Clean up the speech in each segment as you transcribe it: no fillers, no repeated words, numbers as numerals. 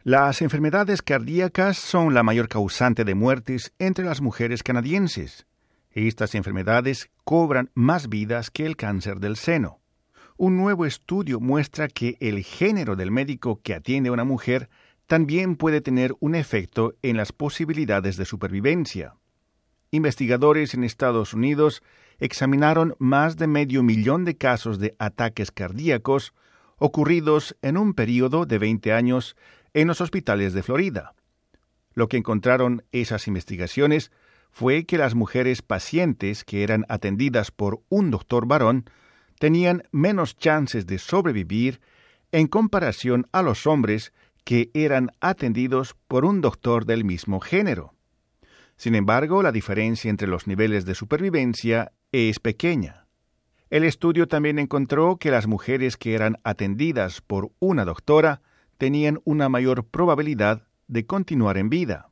Las enfermedades cardíacas son la mayor causante de muertes entre las mujeres canadienses. Estas enfermedades cobran más vidas que el cáncer del seno. Un nuevo estudio muestra que el género del médico que atiende a una mujer también puede tener un efecto en las posibilidades de supervivencia. Investigadores en Estados Unidos examinaron más de 500,000 de casos de ataques cardíacos ocurridos en un período de 20 años en los hospitales de Florida. Lo que encontraron esas investigaciones fue que las mujeres pacientes que eran atendidas por un doctor varón tenían menos chances de sobrevivir en comparación a los hombres que eran atendidos por un doctor del mismo género. Sin embargo, la diferencia entre los niveles de supervivencia es pequeña. El estudio también encontró que las mujeres que eran atendidas por una doctora tenían una mayor probabilidad de continuar en vida.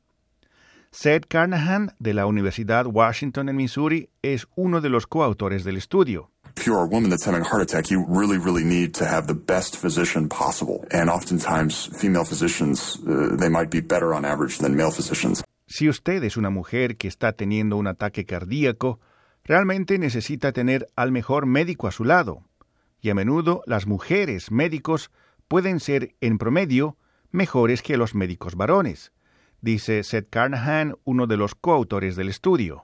Seth Carnahan, de la Universidad Washington en Missouri, es uno de los coautores del estudio. If you're a woman that's having a heart attack, you really need to have the best physician possible. And oftentimes, female physicians, they might be better on average than male physicians. Si usted es una mujer que está teniendo un ataque cardíaco, realmente necesita tener al mejor médico a su lado. Y a menudo las mujeres médicos pueden ser, en promedio, mejores que los médicos varones, dice Seth Carnahan, uno de los coautores del estudio.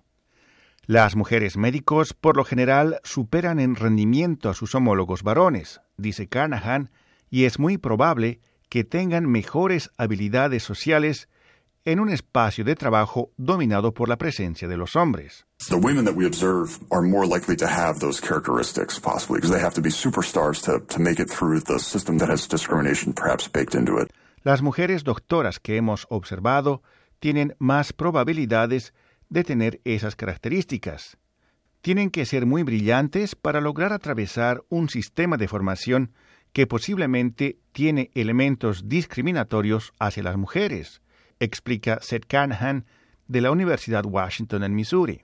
Las mujeres médicos, por lo general, superan en rendimiento a sus homólogos varones, dice Carnahan, y es muy probable que tengan mejores habilidades sociales en un espacio de trabajo dominado por la presencia de los hombres. The women that we observe are more likely to have those characteristics, possibly, because they have to be superstars to make it through the system that has discrimination perhaps baked into it. Las mujeres doctoras que hemos observado tienen más probabilidades de tener esas características. Tienen que ser muy brillantes para lograr atravesar un sistema de formación que posiblemente tiene elementos discriminatorios hacia las mujeres, explica Seth Carnahan de la Universidad Washington en Missouri.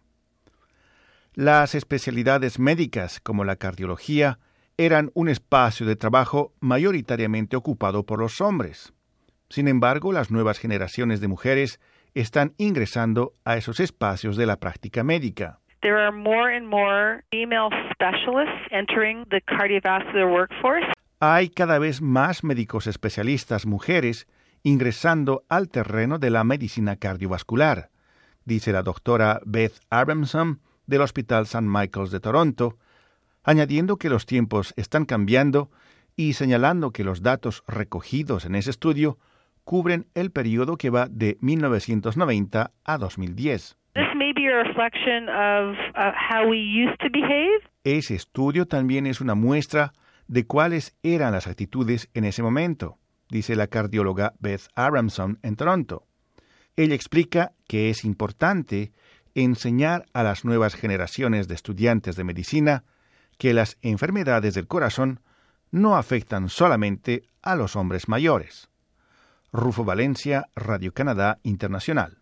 Las especialidades médicas, como la cardiología, eran un espacio de trabajo mayoritariamente ocupado por los hombres. Sin embargo, las nuevas generaciones de mujeres están ingresando a esos espacios de la práctica médica. There are more and more female specialists entering the cardiovascular workforce. Hay cada vez más médicos especialistas mujeres ingresando al terreno de la medicina cardiovascular, dice la doctora Beth Abramson del Hospital St. Michael's de Toronto, añadiendo que los tiempos están cambiando y señalando que los datos recogidos en ese estudio cubren el periodo que va de 1990 a 2010. This may be a reflection of how we used to behave. Ese estudio también es una muestra de cuáles eran las actitudes en ese momento, dice la cardióloga Beth Abramson en Toronto. Ella explica que es importante enseñar a las nuevas generaciones de estudiantes de medicina que las enfermedades del corazón no afectan solamente a los hombres mayores. Rufo Valencia, Radio Canadá Internacional.